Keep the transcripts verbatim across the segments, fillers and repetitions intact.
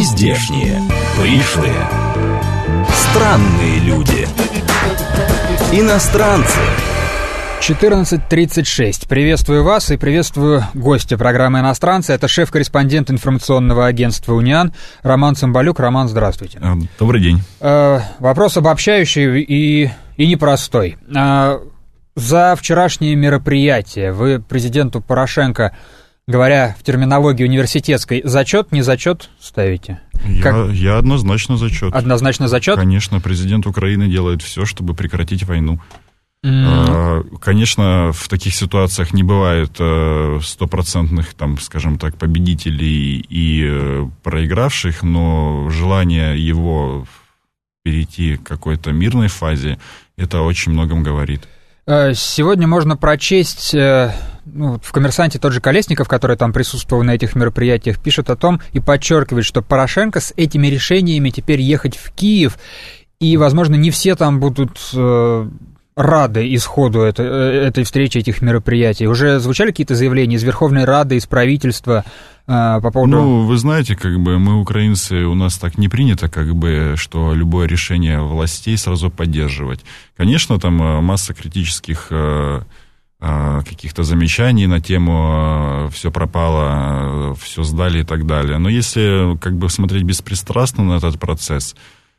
нездешние, пришлые, странные люди, иностранцы. четырнадцать тридцать шесть. Приветствую вас и приветствую гостя программы «Иностранцы». Это шеф-корреспондент информационного агентства «Униан» Роман Цымбалюк. Роман, здравствуйте. Добрый день. Э, вопрос обобщающий и, и непростой. Э, за вчерашнее мероприятие вы президенту Порошенко, говоря в терминологии университетской, зачет, не зачет ставите? Я, как... я однозначно зачет. Однозначно зачет? Конечно, президент Украины делает все, чтобы прекратить войну. Mm. Конечно, в таких ситуациях не бывает стопроцентных, там, скажем так, победителей и проигравших, но желание его перейти к какой-то мирной фазе, это очень многом говорит. Сегодня можно прочесть, ну, в «Коммерсанте» тот же Колесников, который там присутствовал на этих мероприятиях, пишет о том и подчеркивает, что Порошенко с этими решениями теперь ехать в Киев, и, возможно, не все там будут рады исходу этой, этой встречи, этих мероприятий. Уже звучали какие-то заявления из Верховной Рады, из правительства э, по поводу... Ну, вы знаете, как бы мы, украинцы, у нас так не принято, как бы, что любое решение властей сразу поддерживать. Конечно, там масса критических э, э, каких-то замечаний на тему э, «все пропало», «все сдали» и так далее. Но если как бы смотреть беспристрастно на этот процесс,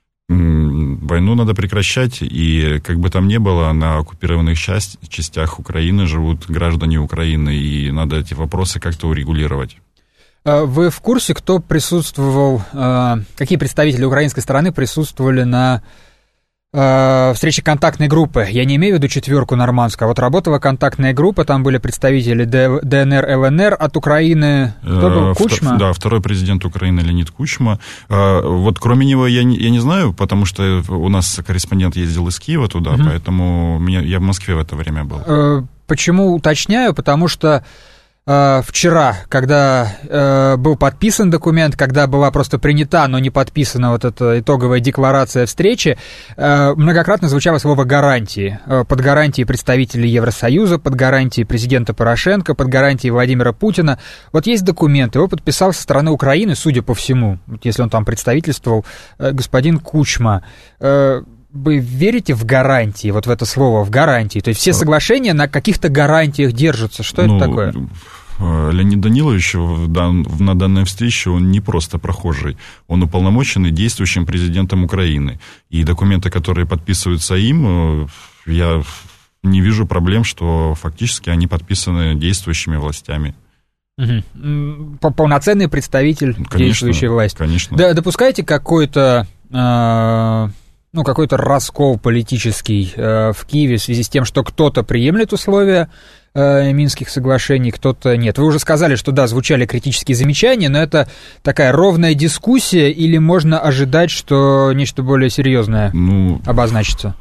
войну надо прекращать, и как бы там ни было, на оккупированных часть, частях Украины живут граждане Украины, и надо эти вопросы как-то урегулировать. Вы в курсе, кто присутствовал, какие представители украинской стороны присутствовали на встрече контактной группы? Я не имею в виду четверку нормандскую, а вот работала контактная группа, там были представители ДНР, ЛНР от Украины. Кто был? Кучма? Да, второй президент Украины Леонид Кучма. Вот кроме него я не, я не знаю, потому что у нас корреспондент ездил из Киева туда, угу. Поэтому меня, я в Москве в это время был. Почему уточняю? Потому что вчера, когда э, был подписан документ, когда была просто принята, но не подписана вот эта итоговая декларация встречи, э, многократно звучало слово «гарантии». Э, под гарантией представителей Евросоюза, под гарантией президента Порошенко, под гарантией Владимира Путина. Вот есть документ, его подписал со стороны Украины, судя по всему, если он там представительствовал, э, господин Кучма. Э, Вы верите в гарантии, вот в это слово, в гарантии? То есть все соглашения на каких-то гарантиях держатся. Что ну, это такое? Леонид Данилович на данной встрече, он не просто прохожий. Он уполномоченный действующим президентом Украины. И документы, которые подписываются им, я не вижу проблем, что фактически они подписаны действующими властями. Угу. Полноценный представитель конечно, действующей власти. Конечно. Да, допускаете какой-то... Э- ну, какой-то раскол политический э, в Киеве в связи с тем, что кто-то приемлет условия э, Минских соглашений, кто-то нет. Вы уже сказали, что, да, звучали критические замечания, но это такая ровная дискуссия, или можно ожидать, что нечто более серьезное ну, обозначится?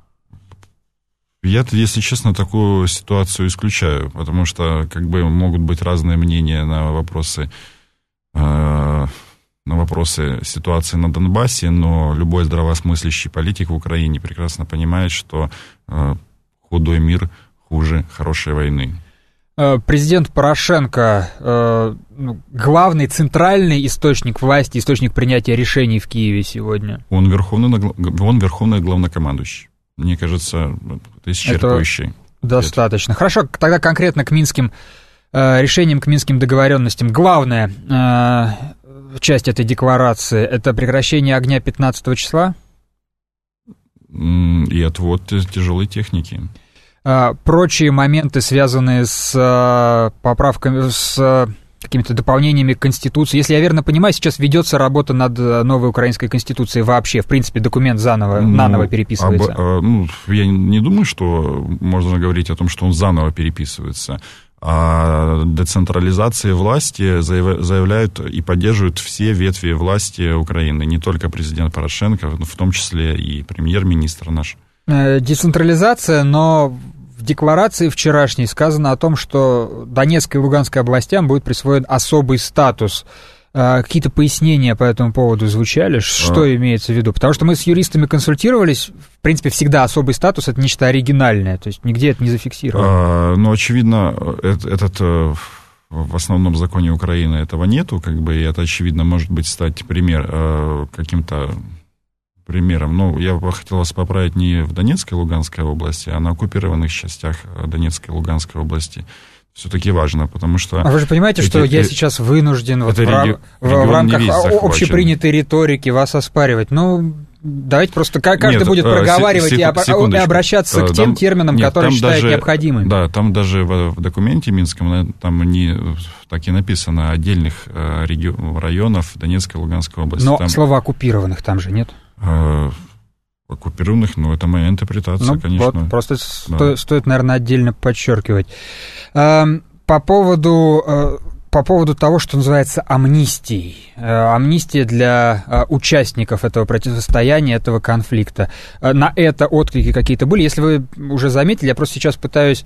Я, если честно, такую ситуацию исключаю, потому что как бы могут быть разные мнения на вопросы... Э, на вопросы ситуации на Донбассе, но любой здравомыслящий политик в Украине прекрасно понимает, что э, худой мир хуже хорошей войны. Президент Порошенко э, главный, центральный источник власти, источник принятия решений в Киеве сегодня. Он верховный, он верховный главнокомандующий. Мне кажется, это исчерпывающий. Это достаточно. Хорошо, тогда конкретно к минским э, решениям, к минским договоренностям. Главное... Э, часть этой декларации — это прекращение огня пятнадцатого числа? И отвод тяжелой техники. А, прочие моменты, связанные с а, поправками, с а, какими-то дополнениями к Конституции. Если я верно понимаю, сейчас ведется работа над новой украинской Конституцией вообще. В принципе, документ заново, ну, наново переписывается. Об, ну, я не думаю, что можно говорить о том, что он заново переписывается. О децентрализации власти заявляют и поддерживают все ветви власти Украины, не только президент Порошенко, но в том числе и премьер-министр наш. Децентрализация, но в декларации вчерашней сказано о том, что Донецкой и Луганской областям будет присвоен особый статус. Какие-то пояснения по этому поводу звучали? Что а... имеется в виду? Потому что мы с юристами консультировались, в принципе, всегда особый статус — это нечто оригинальное, то есть нигде это не зафиксировано. А, ну, очевидно, этот, в основном законе Украины этого нету, как бы, и это, очевидно, может быть, стать пример, каким-то примером. Но я бы хотел вас поправить не в Донецкой и Луганской области, а на оккупированных частях Донецкой и Луганской области. Все-таки важно, потому что... А вы же понимаете, эти, что я сейчас вынужден вот в, реги... в, в рамках общепринятой риторики вас оспаривать? Ну, давайте просто каждый Нет, будет проговаривать сек... и, об... и обращаться к тем там... терминам, Нет, которые считает даже... необходимыми. Да, там даже в, в документе Минском там не так и написано отдельных реги... районов Донецкой и Луганской области. Но там... слова оккупированных там же нет? Оккупированных, ну, это моя интерпретация, ну, конечно. Вот, просто да. сто, стоит, наверное, отдельно подчеркивать. По поводу, по поводу того, что называется амнистией. Амнистия для участников этого противостояния, этого конфликта. На это отклики какие-то были? Если вы уже заметили, я просто сейчас пытаюсь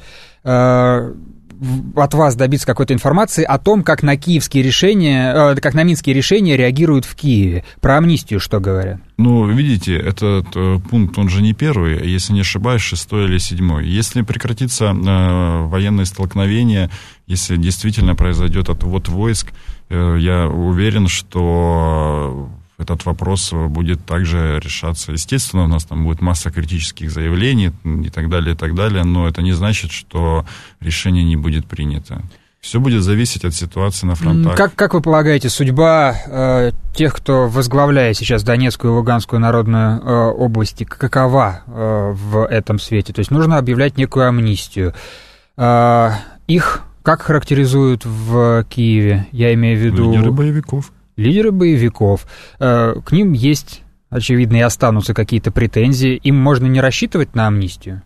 от вас добиться какой-то информации о том, как на киевские решения, как на минские решения реагируют в Киеве. Про амнистию что говорят? Ну, видите, этот пункт, он же не первый, если не ошибаюсь, шестой или седьмой. Если прекратится э, военные столкновения, если действительно произойдет отвод войск, э, я уверен, что этот вопрос будет также решаться. Естественно, у нас там будет масса критических заявлений и так далее, и так далее, но это не значит, что решение не будет принято. Все будет зависеть от ситуации на фронтах. Как, как вы полагаете, судьба э, тех, кто возглавляет сейчас Донецкую и Луганскую народную э, области, какова э, в этом свете? То есть нужно объявлять некую амнистию. Э, их как характеризуют в Киеве? Я имею в виду... Лидеры боевиков. Лидеры боевиков. Э, к ним есть, очевидно, и останутся какие-то претензии. Им можно не рассчитывать на амнистию?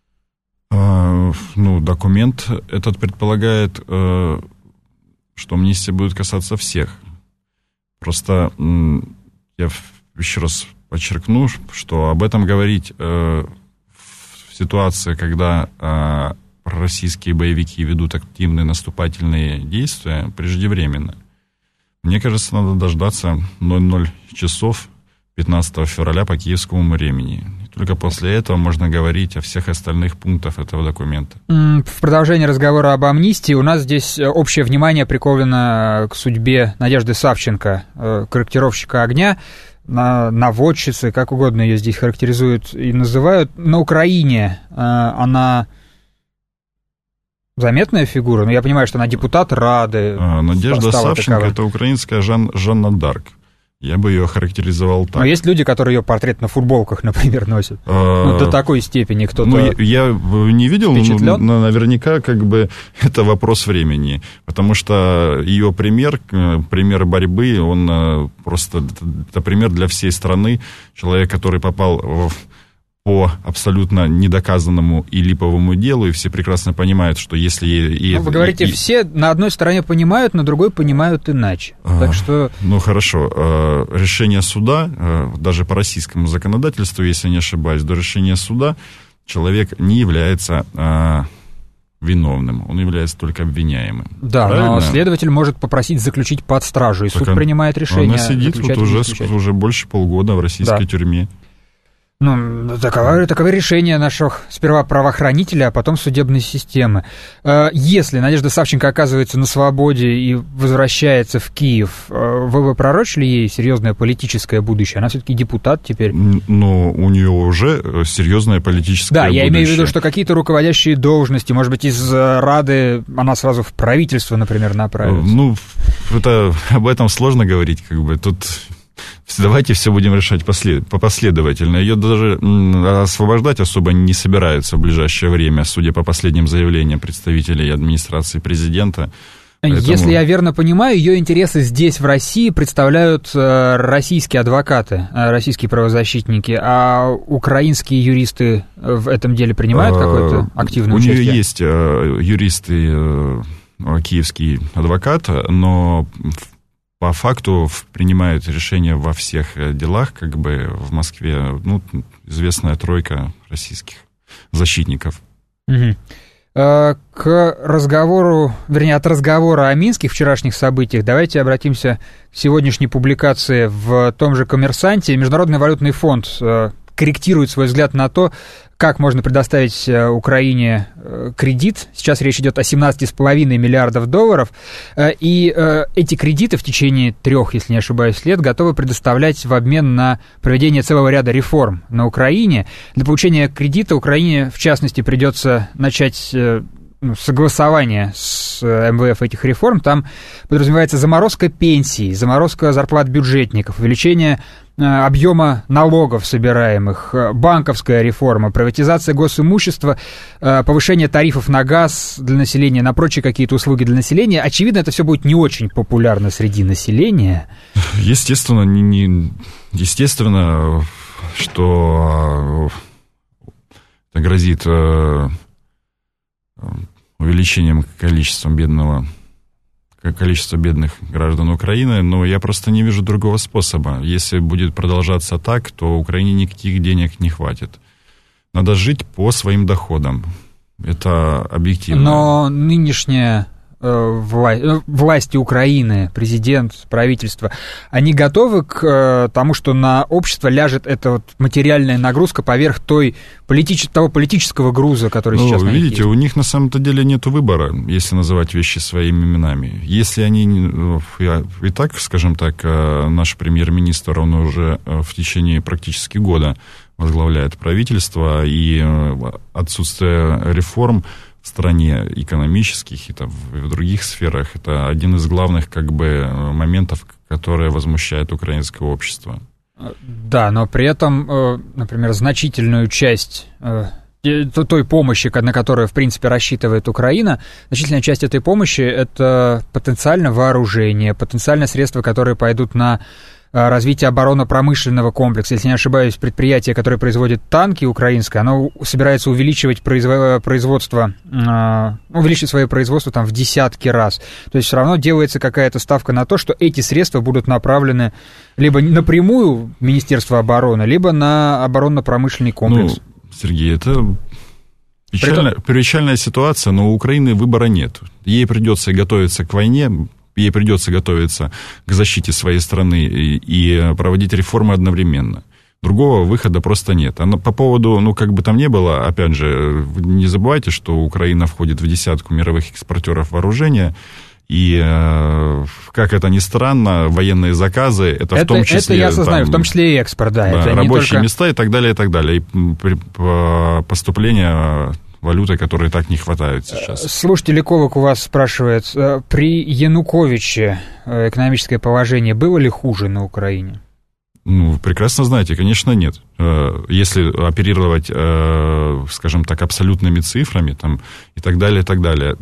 Ну, документ этот предполагает, что амнистия будет касаться всех. Просто я еще раз подчеркну, что об этом говорить в ситуации, когда российские боевики ведут активные наступательные действия, преждевременно. Мне кажется, надо дождаться ноль ноль часов пятнадцатого февраля по киевскому времени. Только после этого можно говорить о всех остальных пунктах этого документа. В продолжении разговора об амнистии у нас здесь общее внимание приковано к судьбе Надежды Савченко, корректировщика огня, наводчицы, как угодно ее здесь характеризуют и называют. На Украине она заметная фигура, но я понимаю, что она депутат Рады. Надежда Савченко таковой. Это украинская Жан, Жанна Дарк. Я бы ее охарактеризовал так. Но есть люди, которые ее портрет на футболках, например, носят. А, ну, до такой степени кто-то. Ну, я, я не видел, но, но наверняка как бы это вопрос времени. Потому что ее пример, пример борьбы, он просто это пример для всей страны. Человек, который попал в по абсолютно недоказанному и липовому делу, и все прекрасно понимают, что если... И, ну, вы говорите, и, все на одной стороне понимают, на другой понимают иначе. А, так что... Ну, хорошо. Решение суда, даже по российскому законодательству, если не ошибаюсь, до решения суда человек не является а, виновным, он является только обвиняемым. Да, правильно? Но следователь может попросить заключить под стражу, и так суд он, принимает решение. Она сидит вот уже, уже больше полгода в российской да. тюрьме. Ну, таково, таково решение наших сперва правоохранителей, а потом судебной системы. Если Надежда Савченко оказывается на свободе и возвращается в Киев, вы бы пророчили ей серьезное политическое будущее? Она все-таки депутат теперь. Но у нее уже серьезное политическое да, будущее. Да, я имею в виду, что какие-то руководящие должности, может быть, из Рады она сразу в правительство, например, направится. Ну, это, об этом сложно говорить, как бы, тут... Давайте все будем решать послед... последовательно. Ее даже освобождать особо не собираются в ближайшее время, судя по последним заявлениям представителей администрации президента. Поэтому... Если я верно понимаю, ее интересы здесь, в России, представляют российские адвокаты, российские правозащитники, а украинские юристы в этом деле принимают какое-то активное участие? У нее есть юристы, киевский адвокат, но... По факту принимают решения во всех делах, как бы в Москве, ну, известная тройка российских защитников. Угу. К разговору, вернее, от разговора о минских вчерашних событиях давайте обратимся к сегодняшней публикации в том же «Коммерсанте». Международный валютный фонд корректирует свой взгляд на то, как можно предоставить Украине кредит. Сейчас речь идет о семнадцати с половиной миллиардов долларов. И эти кредиты в течение трех, если не ошибаюсь, лет готовы предоставлять в обмен на проведение целого ряда реформ на Украине. Для получения кредита Украине, в частности, придется начать ну, согласование с эм вэ эф этих реформ. Там подразумевается заморозка пенсий, заморозка зарплат бюджетников, увеличение объема налогов собираемых, банковская реформа, приватизация госимущества, повышение тарифов на газ для населения, на прочие какие-то услуги для населения. Очевидно, это все будет не очень популярно среди населения. Естественно, не, не, естественно, что это грозит увеличением количества бедного количество бедных граждан Украины, но я просто не вижу другого способа. Если будет продолжаться так, то Украине никаких денег не хватит. Надо жить по своим доходам. Это объективно. Но нынешняя э, вла- власти Украины, президент, правительство, они готовы к э, тому, что на общество ляжет эта вот материальная нагрузка поверх той политич- того политического груза, который ну, сейчас на них видите, есть? У них на самом-то деле нет выбора, если называть вещи своими именами. Если они, и так, скажем так, наш премьер-министр, он уже в течение практически года возглавляет правительство, и отсутствие реформ в стране экономических и там, в других сферах, это один из главных как бы моментов, которые возмущают украинское общество. Да, но при этом, например, значительную часть той помощи, на которую, в принципе, рассчитывает Украина, значительная часть этой помощи — это потенциально вооружение, потенциально средства, которые пойдут на развитие оборонно-промышленного комплекса. Если не ошибаюсь, предприятие, которое производит танки украинское, оно собирается увеличивать производство, увеличить свое производство там в десятки раз. То есть все равно делается какая-то ставка на то, что эти средства будут направлены либо напрямую в Министерство обороны, либо на оборонно-промышленный комплекс. Ну, Сергей, это печальная, печальная ситуация, но у Украины выбора нет. Ей придется готовиться к войне, ей придется готовиться к защите своей страны и, и проводить реформы одновременно. Другого выхода просто нет. А по поводу, ну, как бы там ни было, опять же, не забывайте, что Украина входит в десятку мировых экспортеров вооружения, и, как это ни странно, военные заказы, это, это в том числе... Это я осознаю, там, в том числе и экспорт, да. да это рабочие только... места и так далее, и так далее. И поступление валюты, которой так не хватает сейчас. Слушатель Ковак у вас спрашивает, при Януковиче экономическое положение было ли хуже на Украине? Ну, прекрасно знаете, конечно, нет. Если оперировать, скажем так, абсолютными цифрами там, и так далее, и так далее.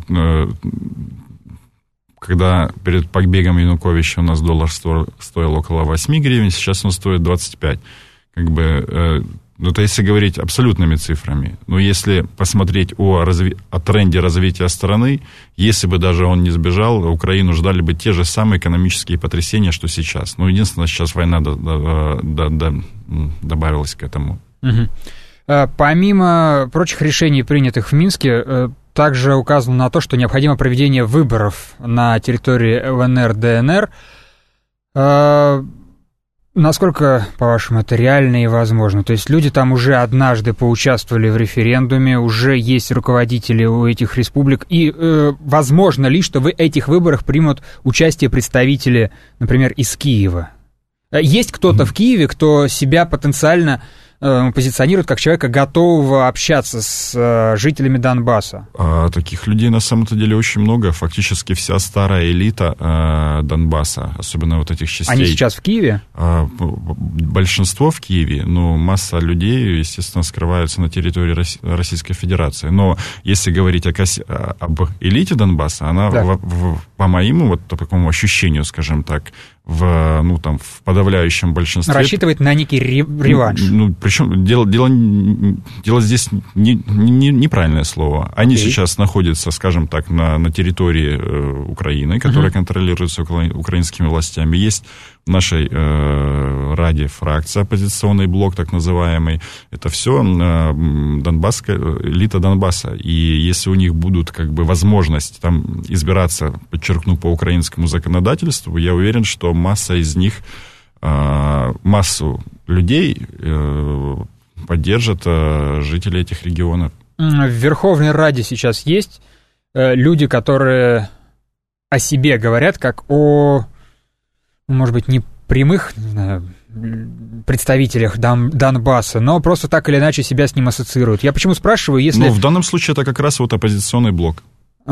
Когда перед побегом Януковича у нас доллар стоил около восемь гривен, сейчас он стоит двадцать пять. Как бы... Ну, это если говорить абсолютными цифрами. Но если посмотреть о, разви... о тренде развития страны, если бы даже он не сбежал, Украину ждали бы те же самые экономические потрясения, что сейчас. Но единственное, сейчас война до... До... До... До... добавилась к этому. Угу. Помимо прочих решений, принятых в Минске, также указано на то, что необходимо проведение выборов на территории эл эн эр, дэ эн эр. Насколько, по-вашему, это реально и возможно? То есть люди там уже однажды поучаствовали в референдуме, уже есть руководители у этих республик, и э, возможно ли, что в этих выборах примут участие представители, например, из Киева? Есть кто-то в Киеве, кто себя потенциально э, позиционирует как человека, готового общаться с э, жителями Донбасса? А, таких людей на самом-то деле очень много. Фактически вся старая элита э, Донбасса, особенно вот этих частей. Они сейчас в Киеве? Э, большинство в Киеве, но масса людей, естественно, скрываются на территории Российской Федерации. Но если говорить о, об элите Донбасса, она, да. в, в, по моему вот такому ощущению, скажем так, в, ну, там, в подавляющем большинстве... Рассчитывает на некий реванш. Ну, причем дело, дело, дело здесь не, не, неправильное слово. Они okay. сейчас находятся, скажем так, на, на территории э, Украины, которая uh-huh. контролируется укра- украинскими властями. Есть в нашей э, Раде фракция, оппозиционный блок, так называемый. Это все э, Донбасская, элита Донбасса. И если у них будут как бы возможность там избираться, подчеркну, по украинскому законодательству, я уверен, что масса из них, массу людей поддержат жители этих регионов. В Верховной Раде сейчас есть люди, которые о себе говорят как о, может быть, не прямых, не знаю, представителях Дон, Донбасса, но просто так или иначе себя с ним ассоциируют. Я почему спрашиваю, если... Ну, в данном случае это как раз вот оппозиционный блок.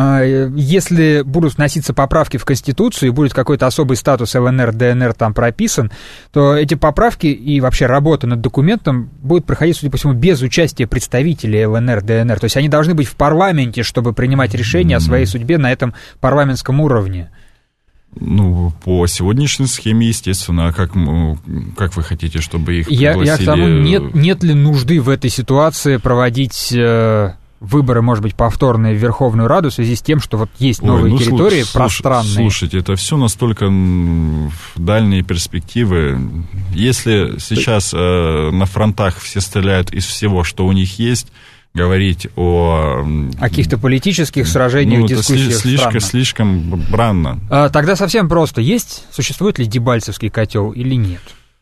Если будут вноситься поправки в Конституцию и будет какой-то особый статус ЛНР, ДНР там прописан, то эти поправки и вообще работа над документом будет проходить, судя по всему, без участия представителей ЛНР, ДНР. То есть они должны быть в парламенте, чтобы принимать решения о своей судьбе на этом парламентском уровне. Ну, по сегодняшней схеме, естественно, а как, как вы хотите, чтобы их я, пригласили? Я к тому, нет, нет ли нужды в этой ситуации проводить... выборы, может быть, повторные в Верховную Раду в связи с тем, что вот есть новые Ой, ну, территории слуш, пространные. Слушайте, это все настолько дальние перспективы. Если сейчас э, на фронтах все стреляют из всего, что у них есть, говорить о... О каких-то политических сражениях, ну, дискуссиях это слишком, слишком бранно. А, тогда совсем просто. Есть, существует ли Дебальцевский котел или нет?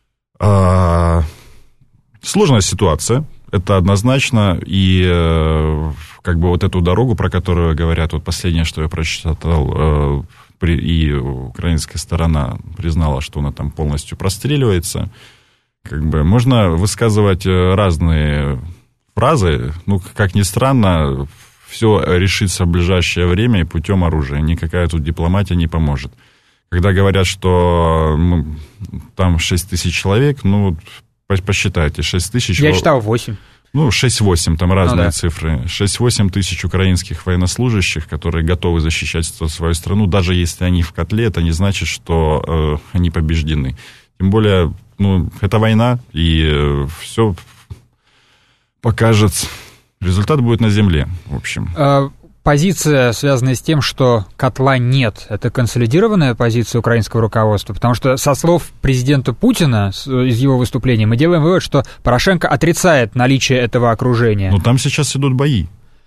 А, сложная ситуация. Это однозначно, и э, как бы вот эту дорогу, про которую говорят, вот последнее, что я прочитал, э, при, и украинская сторона признала, что она там полностью простреливается, как бы можно высказывать разные фразы, ну, как ни странно, все решится в ближайшее время и путем оружия, никакая тут дипломатия не поможет. Когда говорят, что ну, там шесть тысяч человек, ну... Посчитайте, шесть тысяч... Я читал восемь. Ну, шесть-восемь, там разные ну, да. цифры. шесть-восемь тысяч украинских военнослужащих, которые готовы защищать свою страну, даже если они в котле, это не значит, что э, они побеждены. Тем более, ну, это война, и э, все покажет... Результат будет на земле, в общем. А... Позиция, связанная с тем, что котла нет, это консолидированная позиция украинского руководства, потому что со слов президента Путина, из его выступления, мы делаем вывод, что Порошенко отрицает наличие этого окружения. Но там сейчас идут бои.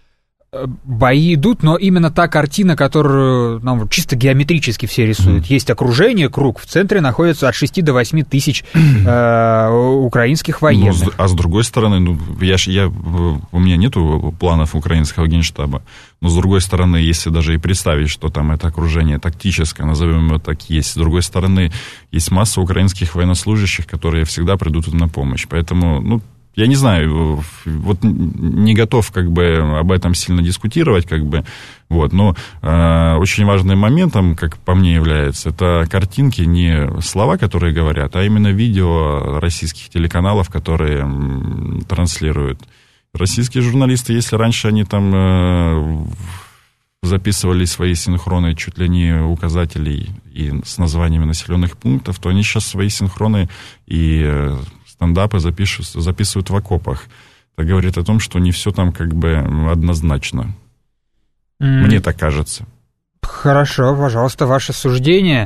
Бои идут, но именно та картина, которую нам чисто геометрически все рисуют. Mm. Есть окружение, круг, в центре находится от шести до восьми тысяч э, украинских военных. Ну, а с другой стороны, ну, я, я, у меня нету планов украинского генштаба, но с другой стороны, если даже и представить, что там это окружение тактическое, назовем его так, есть. С другой стороны, есть масса украинских военнослужащих, которые всегда придут им на помощь. Поэтому, ну, я не знаю, вот не готов как бы об этом сильно дискутировать, как бы, вот, но э, очень важным моментом, как по мне является, это картинки, не слова, которые говорят, а именно видео российских телеканалов, которые м, транслируют. Российские журналисты, если раньше они там э, записывали свои синхроны чуть ли не указателей и с названиями населенных пунктов, то они сейчас свои синхроны и... Э, стендапы запишут, записывают в окопах. Это говорит о том, что не все там как бы однозначно. Mm. Мне так кажется. Хорошо, пожалуйста, ваше суждение.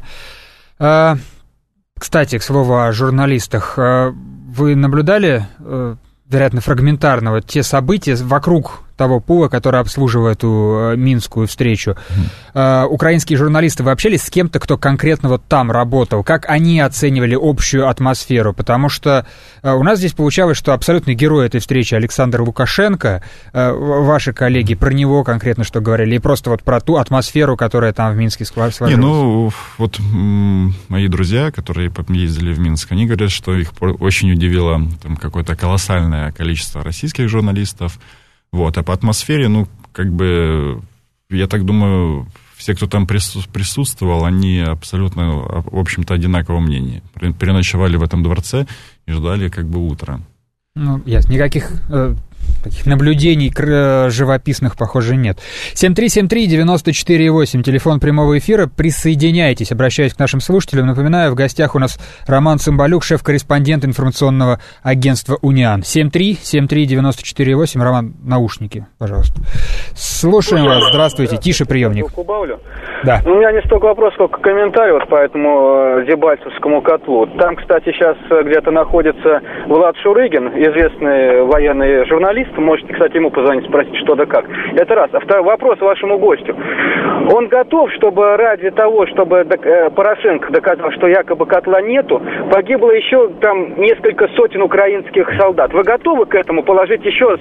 Кстати, к слову о журналистах. Вы наблюдали, вероятно, фрагментарно, вот те события вокруг того пула, который обслуживает эту минскую встречу. Mm. Украинские журналисты, вы общались с кем-то, кто конкретно вот там работал? Как они оценивали общую атмосферу? Потому что у нас здесь получалось, что абсолютный герой этой встречи Александр Лукашенко, ваши коллеги, про него конкретно что говорили? И просто вот про ту атмосферу, которая там в Минске сложилась? Не, ну, вот мои друзья, которые ездили в Минск, они говорят, что их очень удивило там какое-то колоссальное количество российских журналистов. Вот, а по атмосфере, ну, как бы, я так думаю, все, кто там присутствовал, они абсолютно, в общем-то, одинакового мнения. Переночевали в этом дворце и ждали, как бы, утра. Ну, ясно. Никаких э, таких наблюдений живописных, похоже, нет. семь три семь три девять четыре восемь, телефон прямого эфира. Присоединяйтесь, обращаюсь к нашим слушателям. Напоминаю, в гостях у нас Роман Цымбалюк, шеф-корреспондент информационного агентства «Униан». семь три семь три девять четыре восемь. Роман, наушники, пожалуйста. Слушаем вас. Здравствуйте. Тише приемник. Да. У меня не столько вопрос, сколько комментарий вот по этому Дебальцевскому котлу. Там, кстати, сейчас где-то находится Влад Шурыгин, известный военный журналист, журналист, можете, кстати, ему позвонить, спросить, что да как. Это раз. А второй вопрос вашему гостю. Он готов, чтобы ради того, чтобы Порошенко доказал, что якобы котла нету, погибло еще там несколько сотен украинских солдат. Вы готовы к этому положить еще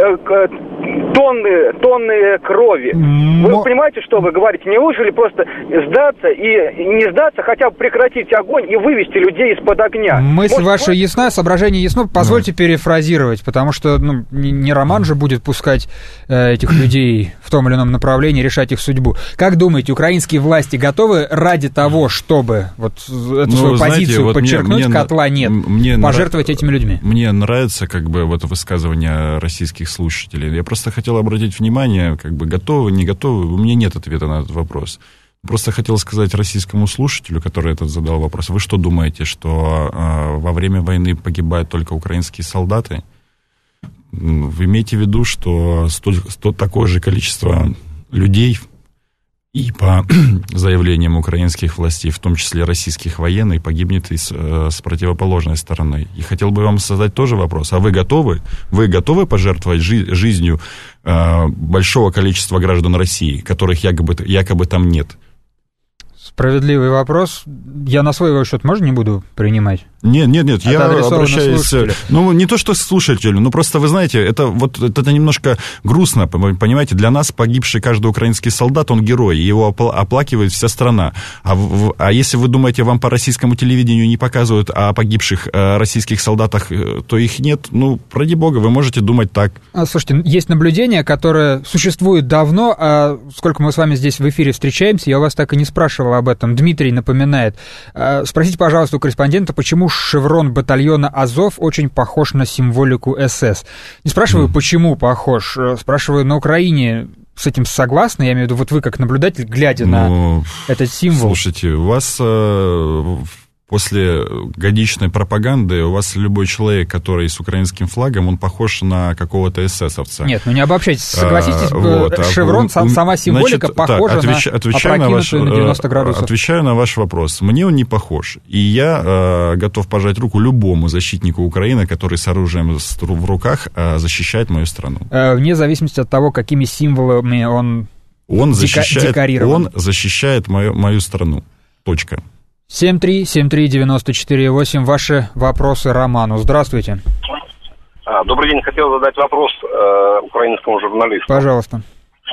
тонны, тонны крови? Вы Но... понимаете, что вы говорите? Не лучше ли просто сдаться и не сдаться, хотя бы прекратить огонь и вывести людей из-под огня? Мысль Может, ваша вы... ясна, соображение ясно. Позвольте да. перефразировать, потому что ну, не Роман же будет пускать э, этих людей в том или ином направлении, решать их судьбу. Как думаете, украинские власти готовы ради того, чтобы вот эту ну, свою знаете, позицию вот подчеркнуть, мне, котла нет, мне пожертвовать нрав... этими людьми? Мне нравится как бы вот высказывание российских слушателей. Я просто хотел обратить внимание, как бы готовы, не готовы, у меня нет ответа на этот вопрос. Просто хотел сказать российскому слушателю, который этот задал вопрос, вы что думаете, что э, во время войны погибают только украинские солдаты? Вы имеете в виду, что столь, столь такое же количество людей и по заявлениям украинских властей, в том числе российских военных, погибнет и с, с противоположной стороны. И хотел бы вам задать тоже вопрос. А вы готовы? Вы готовы пожертвовать жи- жизнью э, большого количества граждан России, которых якобы, якобы там нет? Справедливый вопрос. Я на свой счет можно не буду принимать? Нет, нет, нет, я обращаюсь... Ну, не то, что слушателю, но просто, вы знаете, это вот это немножко грустно, понимаете, для нас погибший каждый украинский солдат, он герой, его оплакивает вся страна. А, а если вы думаете, вам по российскому телевидению не показывают о погибших российских солдатах, то их нет, ну, ради бога, вы можете думать так. А, слушайте, есть наблюдение, которое существует давно, а сколько мы с вами здесь в эфире встречаемся, я у вас так и не спрашивал об этом. Дмитрий напоминает. Спросите, пожалуйста, у корреспондента, почему шеврон батальона Азов очень похож на символику СС. Не спрашиваю, mm. почему похож, спрашиваю, на Украине с этим согласны? Я имею в виду, вот вы как наблюдатель, глядя ну, на этот символ. Слушайте, у вас э, после годичной пропаганды, у вас любой человек, который с украинским флагом, он похож на какого-то эсэсовца. Нет, ну не обобщайтесь, согласитесь, а, вот, шеврон, а, сама символика значит, похожа так, отвеч, на опрокинутую на девяносто градусов. Отвечаю на ваш вопрос. Мне он не похож. И я э, готов пожать руку любому защитнику Украины, который с оружием в руках э, защищает мою страну. Э, вне зависимости от того, какими символами он, он дека- защищает, декорирован. Он защищает мою, мою страну. Точка. семь три семь три девяносто четыре восемь. Ваши вопросы Роману. Здравствуйте. А, добрый день. Хотел задать вопрос э, украинскому журналисту. Пожалуйста.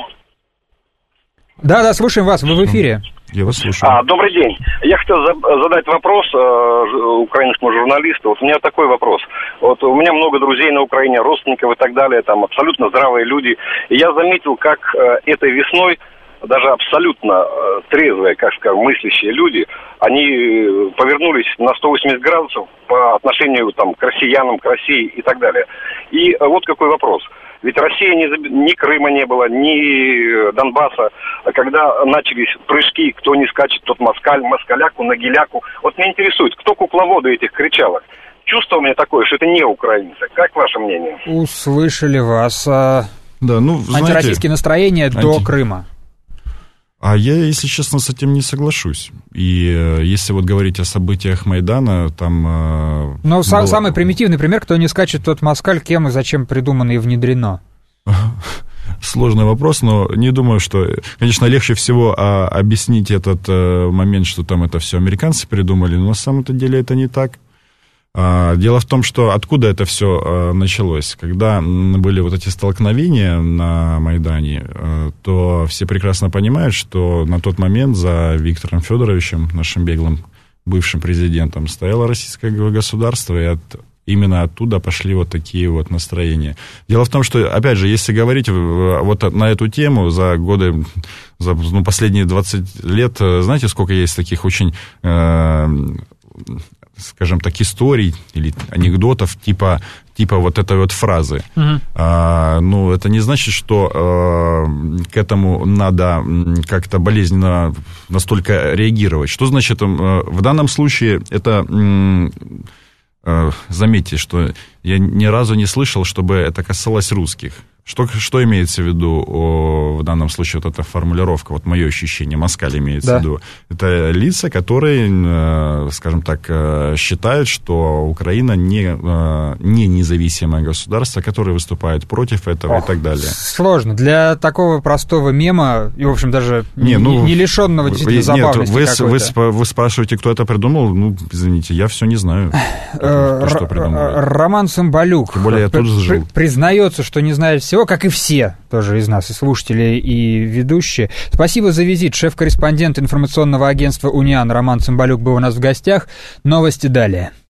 Да, да, слушаем вас. Вы в эфире. Я вас слушаю. А, добрый день. Я хотел за- задать вопрос э, украинскому журналисту. Вот у меня такой вопрос. Вот у меня много друзей на Украине, родственников и так далее, там абсолютно здравые люди. И я заметил, как э, этой весной даже абсолютно э, трезвые, как скажем, мыслящие люди, они повернулись на сто восемьдесят градусов по отношению там, к россиянам, к России и так далее. И э, вот какой вопрос. Ведь Россия ни, ни Крыма не было, ни Донбасса. Когда начались прыжки, кто не скачет, тот москаль, москаляку, на геляку. Вот меня интересует, кто кукловоды этих кричалок? Чувство у меня такое, что это не украинцы. Как ваше мнение? Услышали вас. А... Да, ну, знаете, антироссийские настроения анти... до Крыма. А я, если честно, с этим не соглашусь. И э, если вот говорить о событиях Майдана, там... Э, Но было... са- самый примитивный пример, кто не скачет, тот москаль, кем и зачем придумано и внедрено? Сложный вопрос, но не думаю, что... Конечно, легче всего а, объяснить этот а, момент, что там это все американцы придумали, но на самом-то деле это не так. А, дело в том, что откуда это все а, началось. Когда были вот эти столкновения на Майдане, а, то все прекрасно понимают, что на тот момент за Виктором Федоровичем, нашим беглым бывшим президентом, стояло российское государство, и от именно оттуда пошли вот такие вот настроения. Дело в том, что, опять же, если говорить вот на эту тему за годы, за ну, последние двадцать лет, знаете, сколько есть таких очень, э, скажем так, историй или анекдотов типа, типа вот этой вот фразы. Uh-huh. А, ну, это не значит, что э, к этому надо как-то болезненно настолько реагировать. Что значит, э, в данном случае это... Э, Заметьте, что я ни разу не слышал, чтобы это касалось русских. Что, что имеется в виду о, в данном случае вот эта формулировка, вот мое ощущение, москаль имеется да. в виду? Это лица, которые, скажем так, считают, что Украина не, не независимое государство, которое выступает против этого Ох, и так далее. Сложно. Для такого простого мема, и, в общем, даже не, ну, не лишенного действительно забавности вы, какой-то. Вы, вы спрашиваете, кто это придумал? Ну, извините, я все не знаю, кто, кто что придумал. Роман Цымбалюк Тем более я тут жил. Признается, что не знает всего, как и все тоже из нас, и слушатели, и ведущие. Спасибо за визит. Шеф-корреспондент информационного агентства «Униан» Роман Цымбалюк был у нас в гостях. Новости далее.